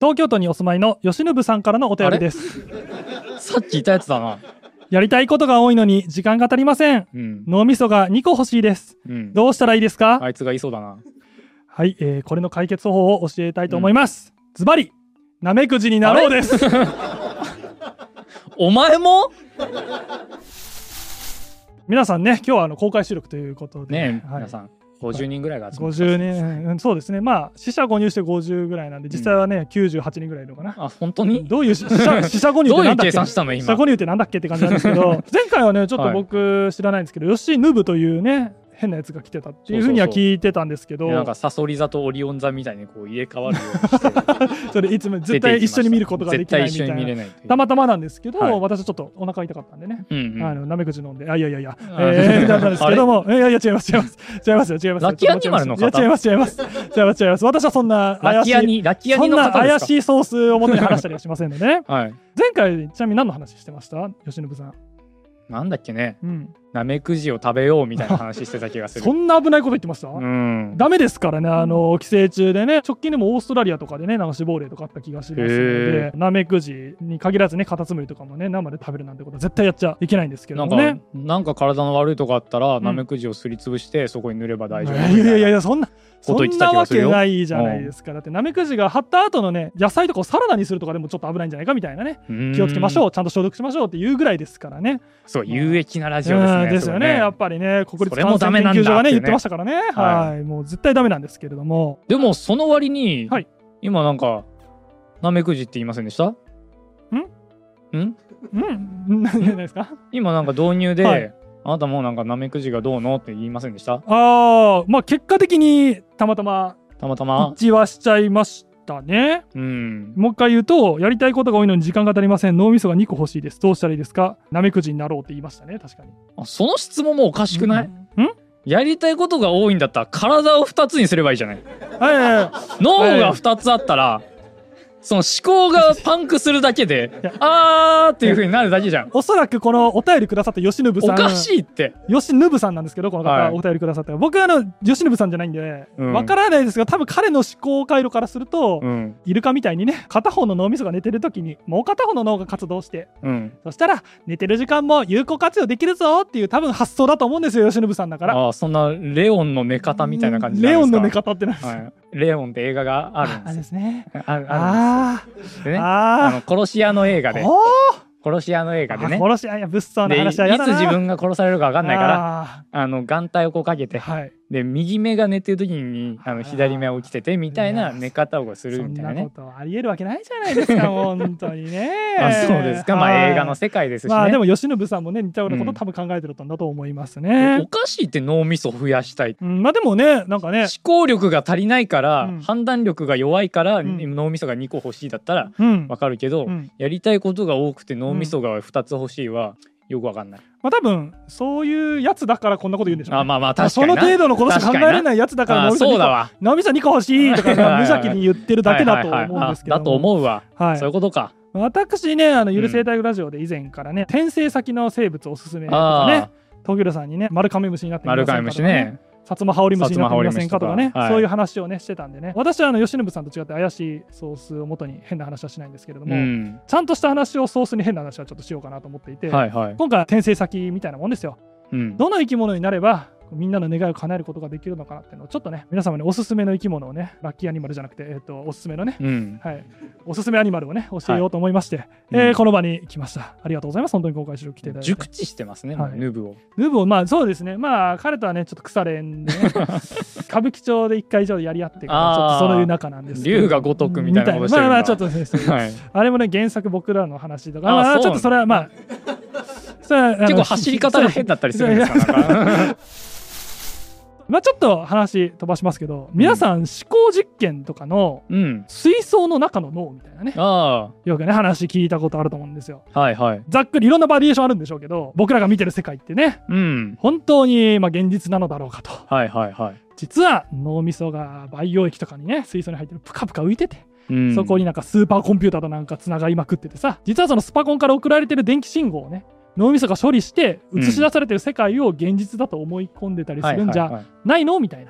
東京都にお住まいの吉信さんからのお便りです。 さっき言ったやつだな。 やりたいことが多いのに時間が足りません。脳みそが2個欲しいです。どうしたらいいですか？ あいつが言いそうだな。 はい、これの解決方法を教えたいと思います。ズバリなめくじになろうです。 お前も皆さんね、今日は公開収録ということでね、皆さん50人ぐらいが集まって 50人、そうですね。まあ死者誤入して50ぐらいなんで、実際はね、98人ぐらいいるのかな。 あ、本当に？ どういう死者誤入ってなんだっけ？どういう計算したの今？ 死者誤入ってなんだっけって感じなんですけど、前回はね、ちょっと僕知らないんですけど、ヨシヌブというね、変なやつが来てたっていうふうには聞いてたんですけど、 なんかサソリ座とオリオン座みたいにこう入れ替わるようにしてそれいつも絶対一緒に見ることができないみたいな。たまたまなんですけど、私ちょっとお腹痛かったんでね、なめくじ飲んで、いやだったんですけども、いや違いますよ。 ラッキーアニマルの方？ 違います。私はそんな怪しいソースを元に話したりはしませんのでね。前回ちなみに何の話してました？吉信さん。 なんだっけね、なめくじを食べようみたいな話してた気がする。 そんな危ないこと言ってました？ダメですからね、寄生虫でね、直近でもオーストラリアとかでね、なんか死亡例とかあった気がしますので、なめくじに限らずね、カタツムリとかもね、生で食べるなんてことは絶対やっちゃいけないんですけどもね。 なんか体の悪いとこあったら、なめくじをすりつぶしてそこに塗れば大丈夫。 いやそんなわけないじゃないですか。だってなめくじが張った後のね、野菜とかをサラダにするとかでもちょっと危ないんじゃないかみたいなね、気をつけましょう、ちゃんと消毒しましょうっていうぐらいですからね。 そう、有益なラジオですね。 ですよね。やっぱりね、国立感染研究所がね言ってましたからね。はい、もう絶対ダメなんですけれども。 でもその割に、今なんかなめくじって言いませんでした？ 何ですか？ 今なんか導入で、あなたもなんかなめくじがどうのって言いませんでした？ まあ結果的にたまたま一致はしちゃいましたね。もう一回言うと、やりたいことが多いのに時間が足りません。脳みそが2個欲しいです。どうしたらいいですか？なめくじになろうって言いましたね。確かに。 その質問もおかしくない？やりたいことが多いんだったら体を2つにすればいいじゃない。脳が2つあったら、その思考がパンクするだけでっていう風になるだけじゃん。 おそらくこのお便りくださった吉信さん、 おかしいって。 吉信さんなんですけど、この方、お便りくださった。僕は吉信さんじゃないんでわからないですが、多分彼の思考回路からすると、イルカみたいにね、片方の脳みそが寝てる時にもう片方の脳が活動して、そしたら寝てる時間も有効活用できるぞっていう多分発想だと思うんですよ、吉信さんだから。 そんなレオンの寝方みたいな感じなんですか？ レオンの寝方ってなんですか？ レオンって映画があるんです。 ですね。 でね、殺し屋の映画でね、殺し屋物騒な話はやだな。 いつ自分が殺されるか分かんないから眼帯をこうかけて、で右目が寝てる時に左目は起きててみたいな寝方をするみたいなね。 そんなことありえるわけないじゃないですか。本当にね。 そうですか。映画の世界ですしね。 でも吉信さんもね、似たようなこと多分考えてるんだと思いますね。 おかしいって、脳みそ増やしたい。 でもね、なんかね、 思考力が足りないから、判断力が弱いから、脳みそが2個欲しいだったらわかるけど、やりたいことが多くて脳みそが2つ欲しいはよくわかんない。多分そういうやつだからこんなこと言うんでしょうね。確かにその程度のことしか考えられないやつだから脳みそ2個欲しいとか無邪気に言ってるだけだと思うんですけど。だと思うわ。そういうことか。 私ね、ゆる生態ラジオで以前からね、転生先の生物おすすめとかね、東京さんにね、丸亀虫になってみませんかとかね、薩摩ハオリムシになってみませんかとかね、そういう話をねしてたんでね、私は吉信さんと違って怪しいソースを元に変な話はしないんですけれども、ちゃんとした話をソースに変な話はちょっとしようかなと思っていて、今回は転生先みたいなもんですよ。どの生き物になればみんなの願いを叶えることができるのかなっていうのをちょっとね、皆様におすすめの生き物をね、ラッキーアニマルじゃなくて、おすすめのね、おすすめアニマルをね教えようと思いまして、この場に来ました。ありがとうございます。本当に公開収録来ていただいて。 熟知してますね、ヌブを。 そうですね。彼とはねちょっと腐れんでね、歌舞伎町で1回以上やり合ってからちょっとそういう仲なんですけど、 龍が如くみたいなことしてるんだ。 ちょっとですね、あれもね原作僕らの話とか、ちょっとそれは結構走り方が変だったりするんですか？ ちょっと話飛ばしますけど、皆さん思考実験とかの水槽の中の脳みたいなね、よくね話聞いたことあると思うんですよ。ざっくりいろんなバリエーションあるんでしょうけど、僕らが見てる世界ってね、本当に現実なのだろうかと。実は脳みそが培養液とかにね、水槽に入ってるプカプカ浮いてて、そこになんかスーパーコンピューターとなんかつながりまくっててさ、実はそのスパコンから送られてる電気信号をね、脳みそが処理して映し出されてる世界を現実だと思い込んでたりするんじゃないのみたいな。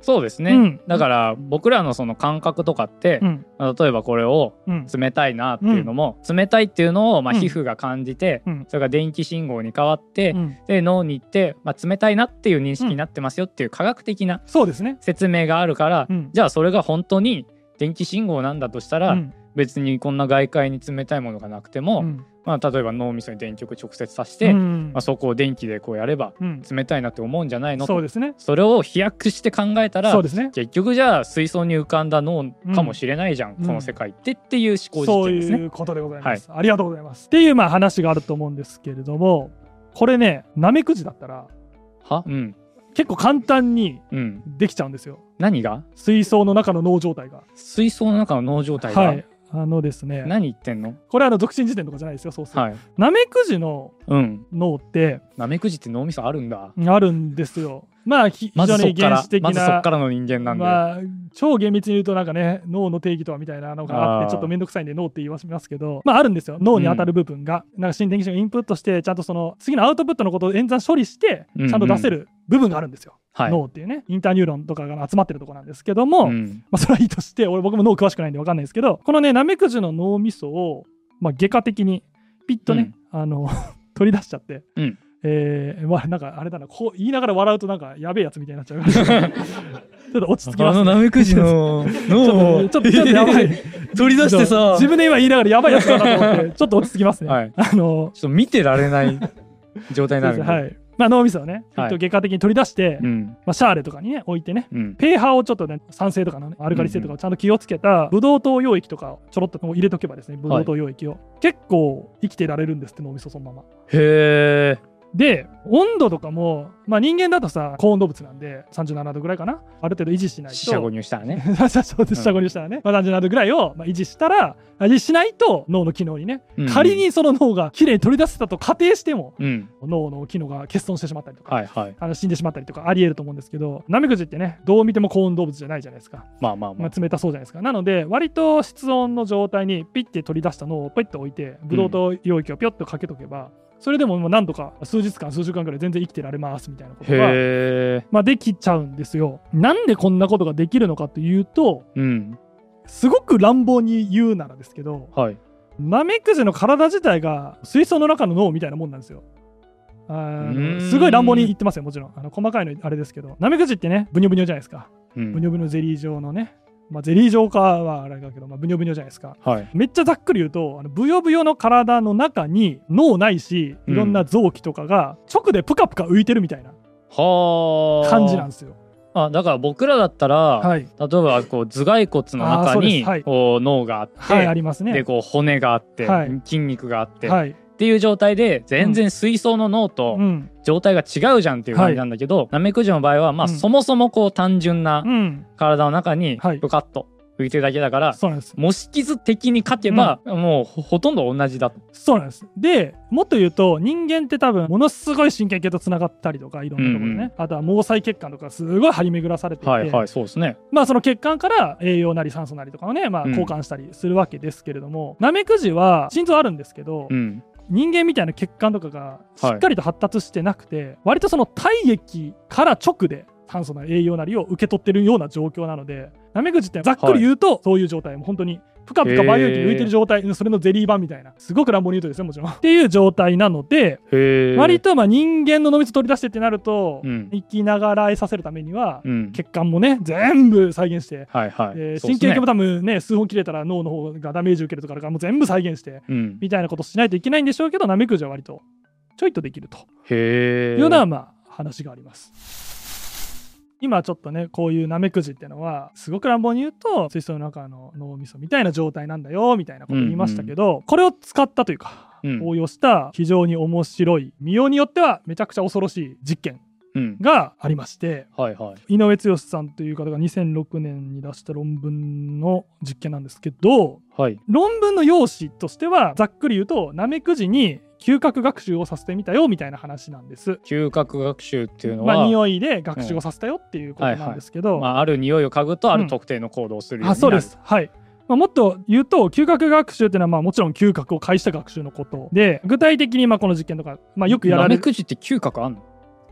そうですね、だから僕らのその感覚とかって、例えばこれを冷たいなっていうのも、冷たいっていうのを皮膚が感じて、それが電気信号に変わって、で脳に行って、冷たいなっていう認識になってますよっていう科学的な説明があるから、じゃあそれが本当に電気信号なんだとしたら、別にこんな外界に冷たいものがなくても、例えば脳みそに電極直接さして、そこを電気でこうやれば冷たいなって思うんじゃないの、 そうですね、 それを飛躍して考えたら、結局じゃあ水槽に浮かんだ脳かもしれないじゃん、この世界ってっていう思考実験ですね。 そういうことでございます、ありがとうございますっていう話があると思うんですけれども、これねナメクジだったら結構簡単にできちゃうんですよ。 何が？ 水槽の中の脳状態が。 水槽の中の脳状態が、 ですね、 何言ってんの？ これ独身時点とかじゃないですよ。そうする、ナメクジの脳って、 ナメクジって脳みそあるんだ。 あるんですよ。非常に原始的な、 まずそっからの人間なんで、 超厳密に言うとなんかね、脳の定義とはみたいなのがあって、ちょっと面倒くさいんで脳って言いますけど、あるんですよ。脳に当たる部分が、なんか心電気信号インプットして、ちゃんとその次のアウトプットのことを演算処理してちゃんと出せる部分があるんですよ。脳っていうね、インターニューロンとかが集まってるところなんですけども、それはいいとして、僕も脳詳しくないんで分かんないですけど、このねナメクジの脳みそを、外科的にピッとね、取り出しちゃって、なんかあれだな、こう言いながら笑うとなんかやべえやつみたいになっちゃうちょっと落ち着きます、 ナメクジの脳をちょっとやばい取り出してさ、 自分で今言いながらやばいやつだなと思ってちょっと落ち着きますね。 ちょっと見てられない状態になるんで脳みそをね、外科的に取り出して、シャーレとかにね置いてね、ペーハーをちょっとね、酸性とかのねアルカリ性とかをちゃんと気をつけたブドウ糖溶液とかをちょろっと入れとけばですね、ブドウ糖溶液を結構生きてられるんですって、脳みそそのまま。 へー。 で温度とかも、人間だとさ高温動物なんで37度ぐらいかな、ある程度維持しないと、 四捨五入したらね四捨五入したらね、37度ぐらいを維持したら、維持しないと脳の機能にね、仮にその脳がきれいに取り出せたと仮定しても、脳の機能が欠損してしまったりとか、死んでしまったりとかありえると思うんですけど、ナメクジってねどう見ても高温動物じゃないじゃないですか。冷たそうじゃないですか。なので割と室温の状態にピッて取り出した脳をポイッと置いて、ブドウ糖溶液をピョッとかけとけば、それでも何度か数日間数週間くらい全然生きてられますみたいなことができちゃうんですよ。なんでこんなことができるのかというと、すごく乱暴に言うならですけど、ナメクジの体自体が水槽の中の脳みたいなもんなんですよ。すごい乱暴に言ってますよ、もちろん細かいのあれですけど、ナメクジってねブニョブニョじゃないですか、ブニョブニョゼリー状のね、ゼリー状かはあれだけど、ブニョブニョじゃないですか、めっちゃざっくり言うと、ブヨブヨの体の中に脳ないし、いろんな臓器とかが直でプカプカ浮いてるみたいな感じなんですよ。 だから僕らだったら、例えばこう頭蓋骨の中にこう脳があって、 ありますね。 でこう骨があって、筋肉があって、っていう状態で全然水槽の脳と状態が違うじゃんっていう感じなんだけど、ナメクジの場合はそもそもこう単純な体の中にプカッと浮いてるだけだから、模式図的に書けばもうほとんど同じだと。そうなんです。でもっと言うと、人間って多分ものすごい神経系とつながったりとか、いろんなところでね、あとは毛細血管とかすごい張り巡らされていて、 そうですね。 その血管から栄養なり酸素なりとかをね、交換したりするわけですけれども、ナメクジは心臓あるんですけど、人間みたいな血管とかがしっかりと発達してなくて、割とその体液から直で酸素なり栄養なりを受け取ってるような状況なので、ナメクジってざっくり言うと、そういう状態、もう本当にプカプカ培養液に浮いてる状態、それのゼリー版みたいな、すごく乱暴に言うとですね、もちろんっていう状態なので、割と人間の脳みそ取り出してってなると、生きながらえさせるためには、血管もね全部再現して、神経系も多分ね数本切れたら脳の方がダメージ受けるとかあるから、もう全部再現して、みたいなことしないといけないんでしょうけど、ナメクジは割とちょいとできるというような話があります。今ちょっとね、こういうナメクジっていうのはすごく乱暴に言うと水槽の中の脳みそみたいな状態なんだよみたいなこと言いましたけど、これを使ったというか、応用した非常に面白い、見ようによってはめちゃくちゃ恐ろしい実験がありまして、井上剛さんという方が2006年に出した論文の実験なんですけど、論文の用紙としてはざっくり言うと、ナメクジに嗅覚学習をさせてみたよみたいな話なんです。 嗅覚学習っていうのは、 匂いで学習をさせたよっていうことなんですけど、 ある匂いを嗅ぐとある特定の行動をするようになる。 そうです。もっと言うと、嗅覚学習っていうのはもちろん嗅覚を介した学習のことで、具体的にこの実験とか、よくやられる。 ナメクジって嗅覚あんの？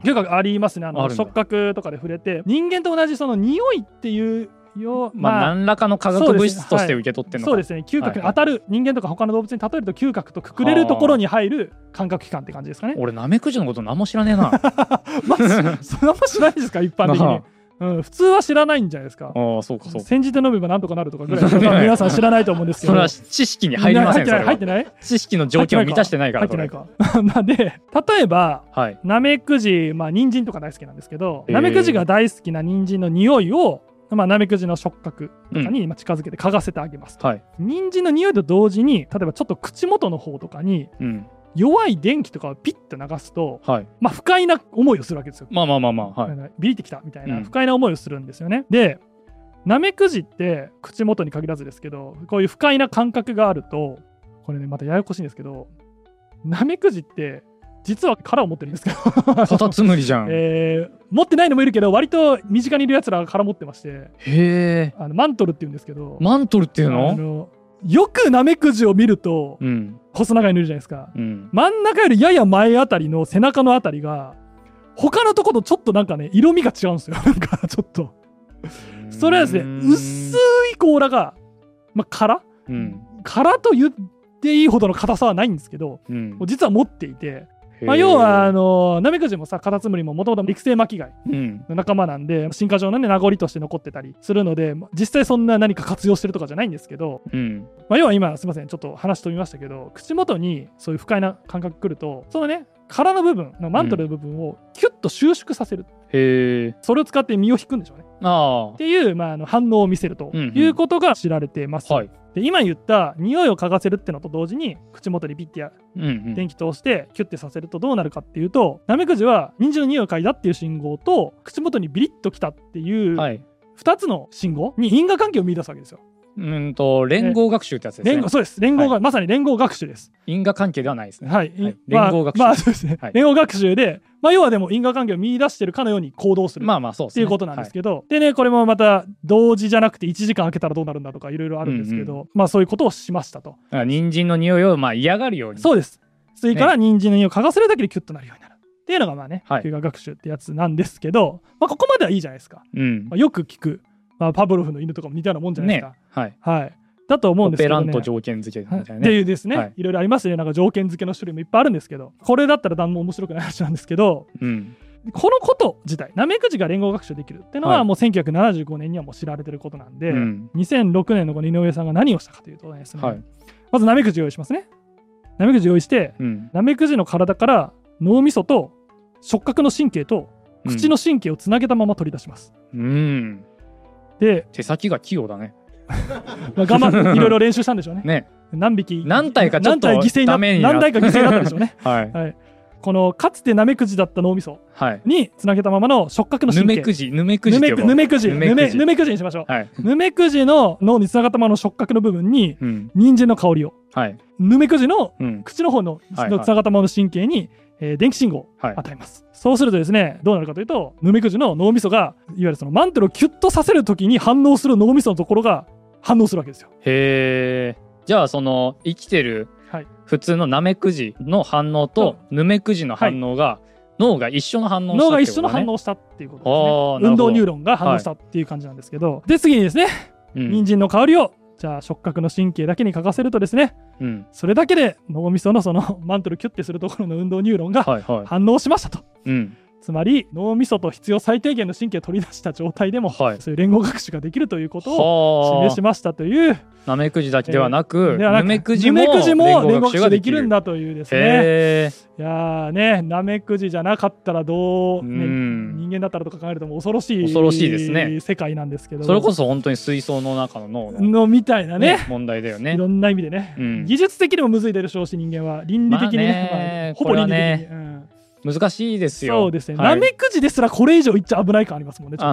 嗅覚ありますね。触覚とかで触れて、人間と同じその匂いっていう何らかの化学物質として受け取ってるのか。 そうですね。嗅覚に当たる、人間とか他の動物に例えると嗅覚とくくれるところに入る感覚器官って感じですかね。 俺ナメクジのこと何も知らねえな。 まあ、そんなも知らないですか一般的に。普通は知らないんじゃないですか。 そうか。 煎じて飲めばなんとかなるとかぐらい皆さん知らないと思うんですけど。 それは知識に入りません。 入ってない。 知識の条件を満たしてないから。 入ってないか。で、例えばナメクジ、人参とか大好きなんですけど、ナメクジが大好きな人参の匂いをナメクジの触覚とかに近づけて嗅がせてあげますと。人参の匂いと同時に、例えばちょっと口元の方とかに弱い電気とかをピッと流すと、不快な思いをするわけですよ。ビリってきたみたいな不快な思いをするんですよね。で、ナメクジって口元に限らずですけど、こういう不快な感覚があると、これねまたややこしいんですけど、ナメクジって実は殻を持ってるんですけどカタツムリじゃん。 持ってないのもいるけど、割と身近にいるやつらが殻持ってまして、マントルって言うんですけど。 マントルっていうの？ よくナメクジを見ると、細長いのいるじゃないですか、真ん中よりやや前あたりの背中のあたりが他のところとちょっとなんかね色味が違うんですよ。なんかちょっとそれはですね、薄い甲羅が、殻と言っていいほどの硬さはないんですけど、実は持っていて、要はナメクジもさ、カタツムリももともと陸生巻き貝の仲間なんで、進化上のね名残として残ってたりするので、実際そんな何か活用してるとかじゃないんですけど、要は今すいませんちょっと話飛びましたけど、口元にそういう不快な感覚くると、そのね殻の部分のマントルの部分をキュッと収縮させる、それを使って身を引くんでしょうねっていう、反応を見せるということが知られています。で、今言った匂いを嗅がせるってのと同時に口元にピッて電気通してキュッてさせるとどうなるかっていうと、ナメクジは人参の匂いを嗅いだっていう信号と口元にビリッときたっていう2つの信号に因果関係を見出すわけですよ。 連合学習ってやつですね。 そうです。まさに連合学習です。 因果関係ではないですね。 連合学習。そうですね。連合学習で、要はでも因果関係を見出してるかのように行動するっていうことなんですけど、でね、これもまた同時じゃなくて1時間空けたらどうなるんだとかいろいろあるんですけど、そういうことをしましたと。 人参の匂いを嫌がるように。 そうです。それから人参の匂いを嗅がせるだけでキュッとなるようになるっていうのが嗅覚学習ってやつなんですけど、ここまではいいじゃないですか。よく聞く、パブロフの犬とかも似たようなもんじゃないですか。だと思うんですけどね。 オペラント条件付けみたいなね。 っていうですね、いろいろありますね。なんか条件付けの種類もいっぱいあるんですけど、これだったら何も面白くない話なんですけど、このこと自体、ナメクジが連合学習できるっていうのはもう1975年にはもう知られてることなんで、2006年のこの井上さんが何をしたかというとですね、まずナメクジ用意しますね。ナメクジ用意して、ナメクジの体から脳みそと触覚の神経と口の神経をつなげたまま取り出します。で、 手先が器用だね。 頑張っていろいろ練習したんでしょうね。何体か犠牲になったでしょうね。このかつてナメクジだった脳みそにつなげたままの触覚の神経、ヌメクジにしましょう。ヌメクジの脳につながったままの触覚の部分に人参の香りを、ヌメクジの口の方のつながったままの神経に電気信号を与えます。そうするとですね、どうなるかというと、ヌメクジの脳みそがいわゆるそのマントルをキュッとさせるときに反応する脳みそのところが反応するわけですよ。 じゃあその生きてる普通のナメクジの反応とヌメクジの反応が、脳が一緒の反応したってことね。脳が一緒の反応したっていうことですね。運動ニューロンが反応したっていう感じなんですけど、で次にですね、人参の香りをじゃあ触覚の神経だけに嗅がせるとですね、それだけで脳みそのそのマントルキュッてするところの運動ニューロンが反応しましたと。つまり脳みそと必要最低限の神経を取り出した状態でも、そういう連合学習ができるということを示しましたという。 ナメクジだけではなく、ヌメクジも連合学習ができるんだというですね。いやね、ナメクジじゃなかったら人間だったらとか考えるとも恐ろしいですね、世界なんですけど、 それこそ本当に水槽の中の脳のみたいなね問題だよね。 いろんな意味でね、技術的にもむずいでるしょうし、人間は倫理的にね、ほぼ倫理的に難しいですよ。 そうですね。ナメクジですらこれ以上言っちゃ危ない感ありますもんね。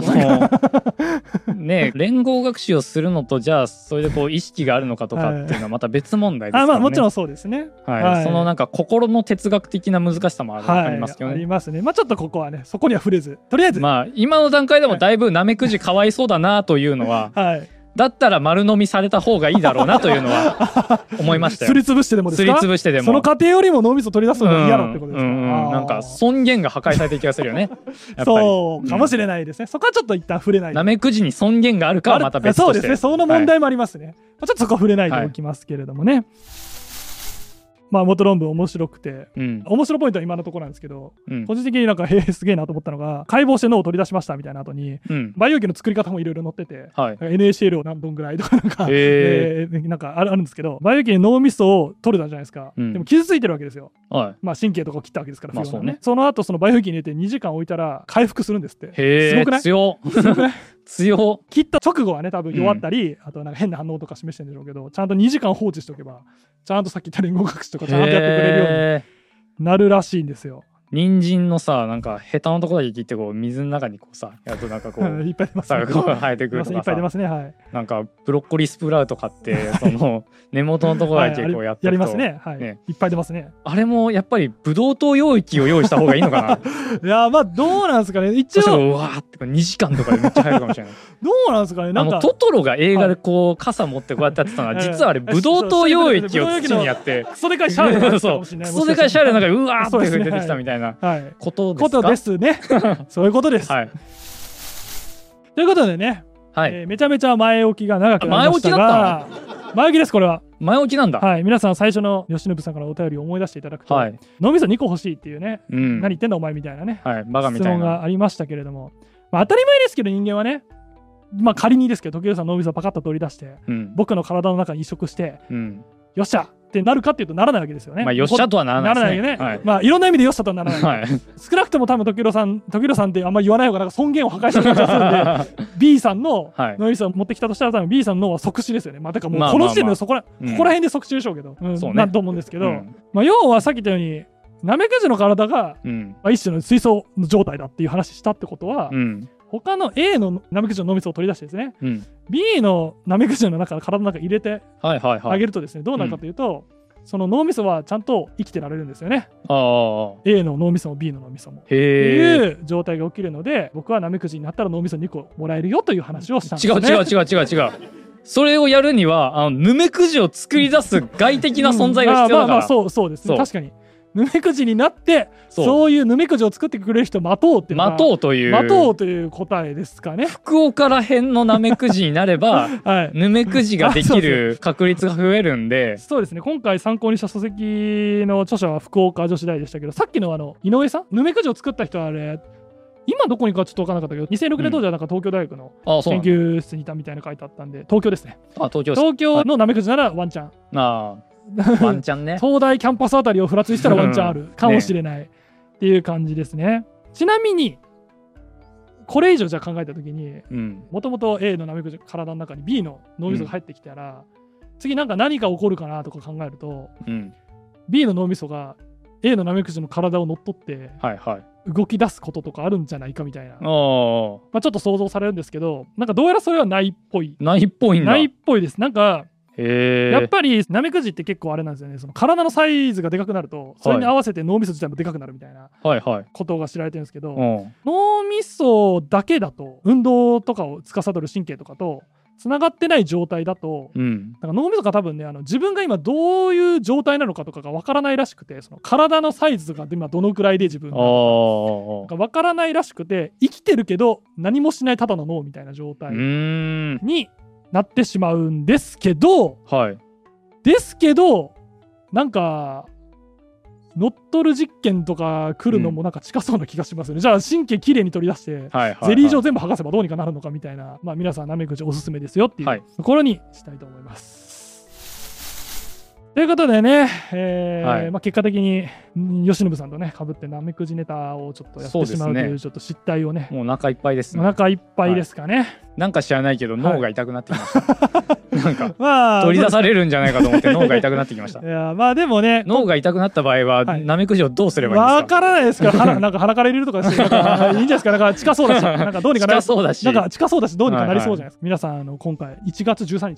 連合学習をするのと、じゃあそれでこう意識があるのかとかっていうのはまた別問題ですからね。 もちろんそうですね。 そのなんか心の哲学的な難しさもありますけどね。 ありますね。ちょっとここはね、そこには触れず、とりあえず今の段階でもだいぶナメクジかわいそうだなというのはだったら丸飲みされた方がいいだろうなというのは思いましたよ。 すりつぶしてでもですか？ すりつぶしてでも。 その過程よりも脳みそ取り出すのが嫌だってことですか？ なんか尊厳が破壊されてる気がするよね。 そうかもしれないですね。そこはちょっと一旦触れない。 ナメクジに尊厳があるかはまた別として。 そうですね。その問題もありますね。ちょっとそこは触れないでおきますけれどもね。まあ元論文面白くて、面白ポイントは今のところなんですけど、個人的になんかすげえなと思ったのが、解剖して脳を取り出しましたみたいな後に、培養基の作り方もいろいろ載ってて、NaCl を何本ぐらいとかなんか、なんかあるんですけど、培養基に脳みそを取れたじゃないですか。でも傷ついてるわけですよ。まあ神経とかを切ったわけですから、その後その培養基に入れて2時間置いたら回復するんですって。すごくない？ 強切った直後はね多分弱ったり、あとなんか変な反応とか示してるんでしょうけど、ちゃんと2時間放置しておけばちゃんとさっき言った連合隠しとかちゃんとやってくれるようになるらしいんですよ。 人参のさなんかヘタのとこだけ切ってこう水の中にこうさやるとなんかこういっぱい出ますね。こう生えてくるとかさいっぱい出ますね。はい。 なんかブロッコリースプラウト買ってその根元のところだけこうやってやりますね。はい。いっぱい出ますね。 あれもやっぱりブドウ糖溶液を用意した方がいいのかな。 いやまあどうなんですかね。一応うわーって2時間とかでめっちゃ入るかもしれない。 どうなんですかね。なんかトトロが映画でこう傘持ってこうやってやってたのは実はあれブドウ糖溶液を土にやってクソでかいシャーレかもしれない。 クソでかいシャーレの中でうわーって出てきたみたいなことですね。そういうことです。ということでね、めちゃめちゃ前置きが長くなりましたが、前置きです。これは前置きなんだ。 皆さん最初の吉信さんからお便りを思い出していただくと、脳みそ2個欲しいっていうね、何言ってんだお前みたいなね、質問がありましたけれども、当たり前ですけど人間はね、仮にですけど時計さん脳みそをパカッと取り出して、僕の体の中に移植して、よっしゃってなるかっていうとならないわけですよね。 よっしゃとはならないですね。 いろんな意味でよっしゃとはならない。少なくとも多分時計さんってあんまり言わない方がなんか尊厳を破壊してる気がするんでB さんの脳みそを持ってきたとしたら多分 B さんの脳は即死ですよね。だからもうこの時点でここら辺で即死でしょうけど、なんと思うんですけど、要はさっき言ったようにナメクジの体が一種の水槽の状態だっていう話したってことは、他の A のナメクジの脳みそを取り出してですね、B のナメクジの中体の中に入れてあげるとですね、どうなるかというと、その脳みそはちゃんと生きてられるんですよね。A の脳みそも B の脳みそもっていう状態が起きるので、僕はナメクジになったら脳みそ2個もらえるよという話をしたんですね。 違う。それをやるにはナメクジを作り出す外的な存在が必要だから。 そうですね。確かにヌメクジになってそういうヌメクジを作ってくれる人を待とうという答えですかね。 福岡ら辺のナメクジになれば、ヌメクジができる確率が増えるんで。 そうですね。今回参考にした書籍の著者は福岡女子大でしたけど、さっきの井上さんヌメクジを作った人はあれ今どこにかちょっと分からなかったけど2006年当時はなんか東京大学の研究室にいたみたいな書いてあったんで、東京ですね。東京のナメクジならワンチャン。 ワンチャンね。 東大キャンパスあたりをふらついたらワンチャンあるかもしれないっていう感じですね。ちなみにこれ以上じゃ考えた時に、もともと A のナメクジ体の中に B の脳みそが入ってきたら、次何か起こるかなとか考えると、B の脳みそが A のナメクジの体を乗っ取って動き出すこととかあるんじゃないかみたいな、ちょっと想像されるんですけど、なんかどうやらそれはないっぽい。 ないっぽいです。なんかやっぱりナメクジって結構あれなんですよね。その体のサイズがでかくなるとそれに合わせて脳みそ自体もでかくなるみたいなことが知られてるんですけど、脳みそだけだと運動とかを司る神経とかとつながってない状態だと、なんか脳みそが多分ね自分が今どういう状態なのかとかがわからないらしくて、その体のサイズが今どのくらいで自分がわからないらしくて、生きてるけど何もしないただの脳みたいな状態になってしまうんですけど、なんか乗っ取る実験とか来るのもなんか近そうな気がしますよね。じゃあ神経きれいに取り出して、ゼリー状全部剥がせばどうにかなるのかみたいな、皆さんナメクジおすすめですよっていうところにしたいと思います。ということでね、結果的に吉信さんとね被ってナメクジネタをちょっとやってしまうというちょっと失態をね、 もうお腹いっぱいですね。 お腹いっぱいですかね。 なんか知らないけど脳が痛くなってきました。なんか取り出されるんじゃないかと思って脳が痛くなってきました。 いやでもね、 脳が痛くなった場合はナメクジをどうすればいいんですか。 わからないですからなんか鼻から入れるとかしていいんじゃないですか。なんか近そうだし、なんかどうにかなりそうだし、どうにかなりそうじゃないですか。皆さん今回1月13日か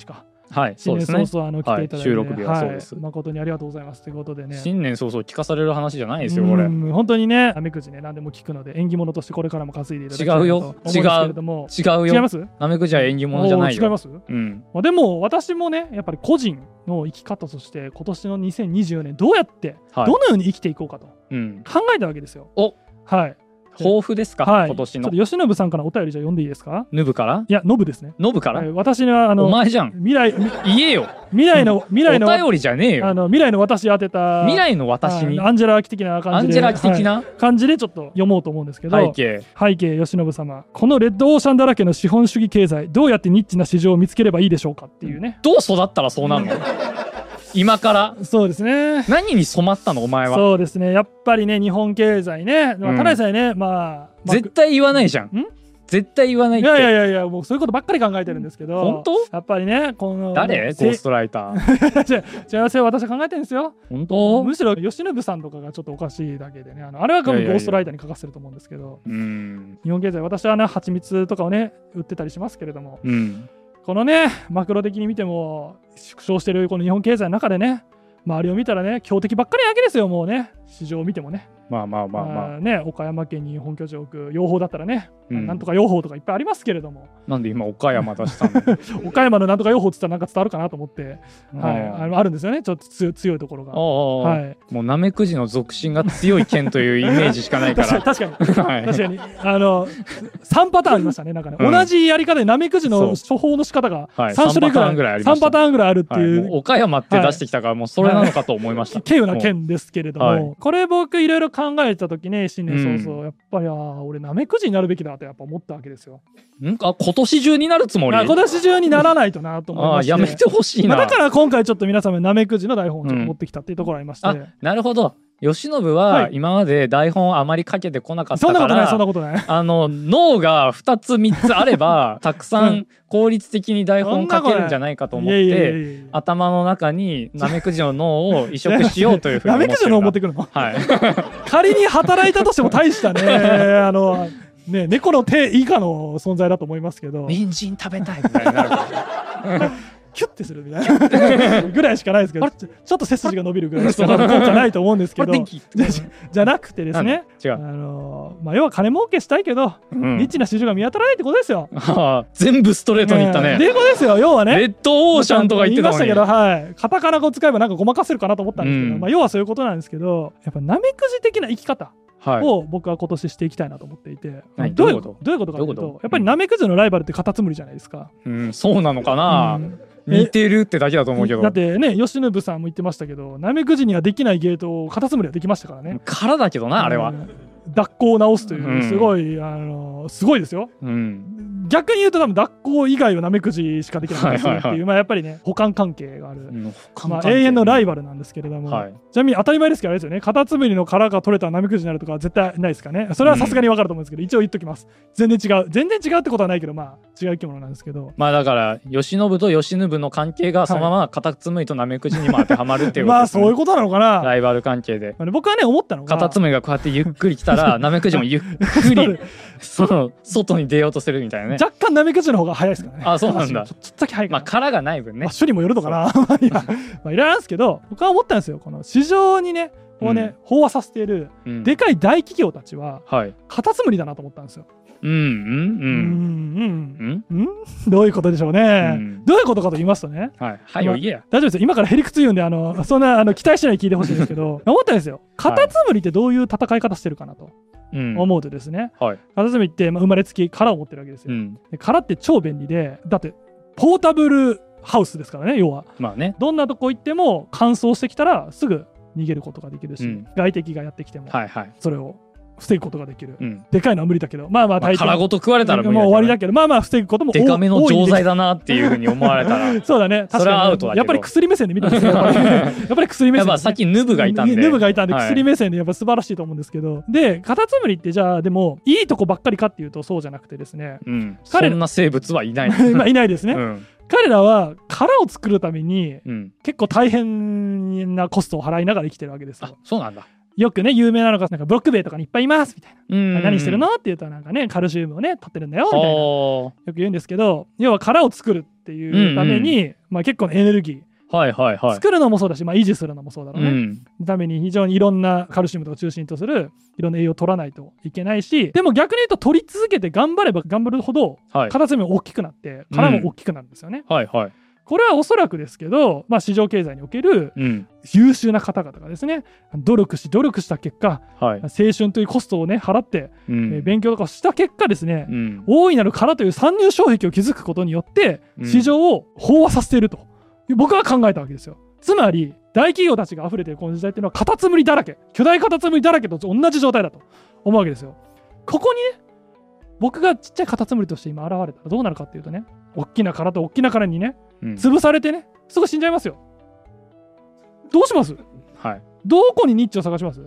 はい、 新年早々来ていただいて、 収録日はそうです、 誠にありがとうございますということでね。 新年早々聞かされる話じゃないですよこれ。 本当にね、なめくじね、何でも聞くので縁起物としてこれからも稼いでいただきたいなと思うんですけれども。 違うよ。 違います？ なめくじは縁起物じゃないよ。 違います？でも私もね、やっぱり個人の生き方として今年の2024年どうやってどのように生きていこうかと考えたわけですよ。はい。 抱負ですか、 はい、 今年の。 ちょっと吉信さんからお便りじゃ読んでいいですか？ ヌブから？ いや、ノブですね。 ノブから？ 私はお前じゃん。 言えよ。 未来のお便りじゃねえよ。 未来の私当てた。 未来の私に。 アンジェラ・アキ的な感じで。感じでちょっと読もうと思うんですけど。背景吉信様。このレッドオーシャンだらけの資本主義経済、どうやってニッチな市場を見つければいいでしょうかっていうね。 どう育ったらそうなるの？今からそうですね。 何に染まったのお前は。 そうですね、やっぱりね、日本経済ね、ただでさえね、 絶対言わないじゃん。絶対言わないって。 いやもうそういうことばっかり考えてるんですけど。 本当？ やっぱりね、この誰？ゴーストライター。 違う、私は考えてるんですよ。 本当？ むしろ吉信さんとかがちょっとおかしいだけでね、あれは多分ゴーストライターに書かせると思うんですけど。日本経済、私はね、蜂蜜とかをね売ってたりしますけれども、このね、マクロ的に見ても縮小してるこの日本経済の中でね、周りを見たらね、強敵ばっかりなわけですよ。もうね、市場を見てもね。ね、岡山県に本拠地を置く養蜂だったらね、なんとか養蜂とかいっぱいありますけれども。 なんで今岡山出したの？ 岡山のなんとか養蜂って言ったらなんか伝わるかなと思って、あるんですよね、ちょっと強いところが。 もうなめくじの属性が強い県というイメージしかないから。 確かに3パターンありましたね。なんかね、同じやり方でなめくじの処方の仕方が3種類ぐらい、3パターンぐらいあるっていう。 岡山って出してきたからもうそれなのかと思いました。 稀有な県ですけれども、これ僕いろいろ考えた時ね、新年早々やっぱり俺なめくじになるべきだとやっぱ思ったわけですよ。 今年中になるつもり？ 今年中にならないとなと思いまして。 やめてほしいな。 だから今回ちょっと皆様なめくじの台本をちょっと持ってきたっていうところありまして。 なるほど。吉信は今まで台本あまりかけてこなかったから、 そんなことない脳が2つ3つあればたくさん効率的に台本かけるんじゃないかと思って頭の中になめくじの脳を移植しようというふうに思ってる。なめくじの脳持ってくるの？はい仮に働いたとしても大したね猫の手以下の存在だと思いますけど、 人参食べたいみたいになるからキュッてするみたいなぐらいしかないですけど、ちょっと背筋が伸びるぐらいしか効果ないと思うんですけど、じゃなくてですね、要は金儲けしたいけど、ニッチな市場が見当たらないってことですよ。 全部ストレートに言ったね。 っていうことですよ。要はね、 レッドオーシャンとか言ってたのに。 言いましたけど、カタカナ語使えばなんかごまかせるかなと思ったんですけど、要はそういうことなんですけど、やっぱなめくじ的な生き方を僕は今年していきたいなと思っていて、どういうことかというと、やっぱりなめくじのライバルってカタツムリじゃないですか。 そうなのかな。似てるってだけだと思うけど。 だってね、吉信さんも言ってましたけど、なめくじにはできないゲートをカタツムリはできましたからね。 からだけどな、あれは。 脱行を直すというすごい、すごいですよ。逆に言うと多分脱行以外はなめくじしかできないっていう、やっぱりね、補完関係がある、永遠のライバルなんですけれども、ちなみに当たり前ですけどあれですよね、カタツムリの殻が取れたらなめくじになるとかは絶対ないですかね。それはさすがに分かると思うんですけど、一応言っときます。全然違うってことはないけど、違う生き物なんですけど、 だから吉信と吉信の関係がそのままカタツムリとなめくじにも当てはまるっていうことですね。 そういうことなのかな。 ライバル関係で。 僕はね思ったのが、 カタツムリがこうやってゆっくり来たらなめくじもゆっくり外に出ようとするみたいなね。 若干なめくじの方が早いですからね。 そうなんだ。 ちょっとだけ早いかな。 殻がない分ね。 処理もよるのかな。いろいろなんですけど、僕は思ったんですよ。この市場にね飽和させているでかい大企業たちはカタツムリだなと思ったんですよ。どういうことでしょうね。どういうことかと言いますとね、大丈夫ですよ。今からへりくつ言うんでそんな期待しないで聞いてほしいんですけど、思ったんですよ。カタツムリってどういう戦い方してるかなと思うとですね、カタツムリって生まれつき殻を持ってるわけですよ。殻って超便利で、だってポータブルハウスですからね。要はどんなとこ行っても乾燥してきたらすぐ逃げることができるし、外敵がやってきてもそれを防ぐことができる。でかいのは無理だけど、大体殻ごと食われたらもう終わりだけど、防ぐこともでかめの錠剤だなっていうふうに思われたらそうだね、 それはアウトだけど、 やっぱり薬目線で見たんですよ。やっぱり薬目線、 さっきヌブがいたんで薬目線でやっぱ素晴らしいと思うんですけど、でカタツムリってじゃあでもいいとこばっかりかっていうとそうじゃなくてですね、 そんな生物はいないいないですね。彼らは殻を作るために結構大変なコストを払いながら生きてるわけですよ。 そうなんだ。 よくね有名なのがなんかブロック塀とかにいっぱいいますみたいな、何してるのって言うとなんかねカルシウムをね取ってるんだよみたいなよく言うんですけど、要は殻を作るっていうために、結構なエネルギー、作るのもそうだし、維持するのもそうだろうね、ために非常にいろんなカルシウムとか中心とするいろんな栄養を取らないといけないし、でも逆に言うと取り続けて頑張れば頑張るほどカタツムリも大きくなって殻も大きくなるんですよね。これはおそらくですけど、市場経済における優秀な方々がですね、努力した結果、青春というコストをね払って、勉強とかした結果ですね、大いなる殻という参入障壁を築くことによって市場を飽和させていると、僕は考えたわけですよ。つまり大企業たちが溢れているこの時代っていうのはカタツムリだらけ、巨大カタツムリだらけと同じ状態だと思うわけですよ。ここにね僕がちっちゃいカタツムリとして今現れたらどうなるかっていうとね、大きな殻と大きな殻にね潰されてねすぐ死んじゃいますよ。どうします？どこにニッチを探します？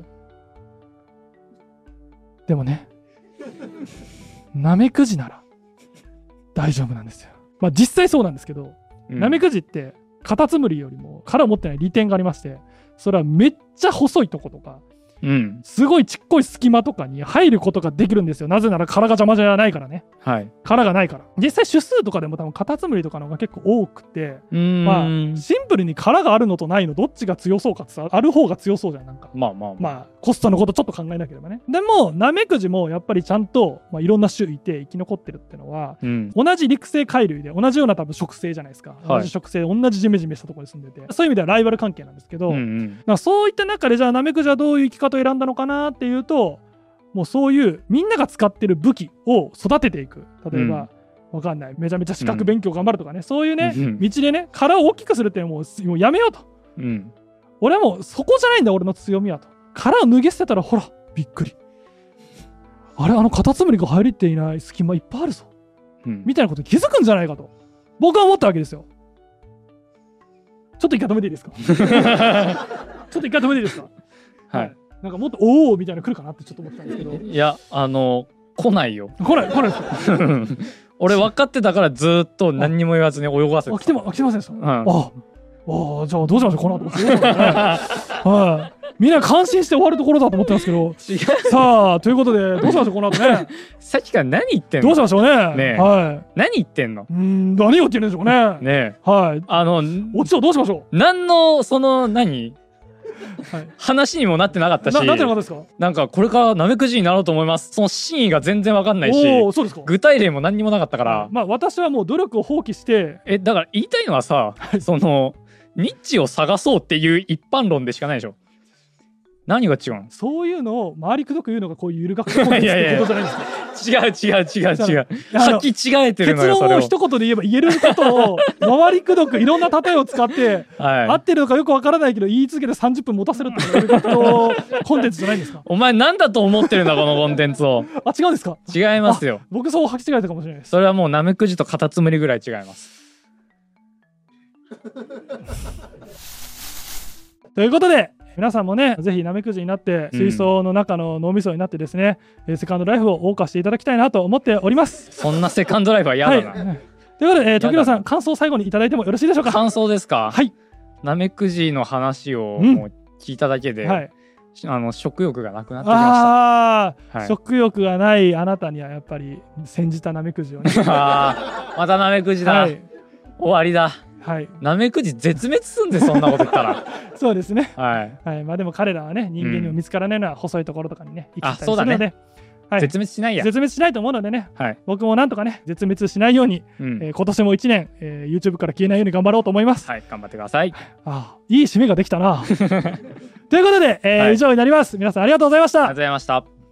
でもねナメクジなら大丈夫なんですよ。実際そうなんですけど、ナメクジってカタツムリよりも殻を持ってない利点がありまして、それはめっちゃ細いとことか、すごいちっこい隙間とかに入ることができるんですよ。なぜなら殻が邪魔じゃないからね、殻がないから。実際種数とかでも多分カタツムリとかの方が結構多くて、シンプルに殻があるのとないのどっちが強そうかってある方が強そうじゃん。なんかコストのことちょっと考えなければね。でもナメクジもやっぱりちゃんと、いろんな種いて生き残ってるっていうのは、同じ陸生貝類で同じような多分食性じゃないですか、同じ食性で同じジメジメしたところに住んでて、そういう意味ではライバル関係なんですけど、そういった中でじゃあナメクジはどういう生き方を選んだのかなっていうと、もうそういうみんなが使ってる武器を育てていく。例えば、わかんないめちゃめちゃ資格勉強頑張るとかね、そういうね、道でね殻を大きくするっていうのはもうやめようと、俺はもうそこじゃないんだ俺の強みはと。殻を脱げ捨てたらほらびっくり、あれカタツムリが入りていない隙間いっぱいあるぞ、みたいなことに気づくんじゃないかと僕は思ったわけですよ。ちょっと一回止めていいですかちょっと一回止めていいですか。なんかもっとおおみたいなの来るかなってちょっと思ったんですけど、 いや来ないよ。 来ないですか俺分かってたからずっと何にも言わずに泳がせて来てませんでした。じゃあどうしましょうこの後みんな感心して終わるところだと思ってますけどさあということでどうしましょうこの後ねさっきから何言ってんの。 どうしましょうね。 何言ってんの。 何を言ってるんでしょうね。オチをどうしましょう。 何の話にもなってなかったし、なんかこれからナメクジになろうと思います、その真意が全然わかんないし、具体例も何にもなかったから、 私はもう努力を放棄してだから言いたいのはさ、そのニッチを探そうっていう一般論でしかないでしょ。何が違うの。 そういうのを回りくどく言うのがこういうゆる学コンテンツってことじゃないですか。 違う履き違えてるのよ。 結論を一言で言えば言えることを回りくどくいろんな例えを使って、合ってるのかよくわからないけど言い続けて30分持たせるっていうゆる学コンテンツじゃないんですか。 お前なんだと思ってるんだこのコンテンツを。 違うんですか。 違いますよ。 僕そう履き違えたかもしれないです。 それはもうナメクジとカタツムリぐらい違います。 ということで皆さんもねぜひナメクジになって水槽の中の脳みそになってですね、セカンドライフを謳歌していただきたいなと思っております。 そんなセカンドライフは嫌だな、 ということで時浦さん感想を最後にいただいてもよろしいでしょうか。 感想ですか。ナメクジの話をもう聞いただけで、食欲がなくなってきました。 食欲がないあなたにはやっぱり煎じたナメクジをねまたナメクジだ、終わりだ。ナメクジ絶滅すんでそんなこと言ったらそうですね。でも彼らはね人間にも見つからないのは細いところとかにね生きてたりするので、絶滅しないや。絶滅しないと思うのでね、僕もなんとかね絶滅しないように、今年も1年、YouTube から消えないように頑張ろうと思います。 頑張ってください。 いい締めができたなということで、以上になります。皆さんありがとうございました。 ありがとうございました。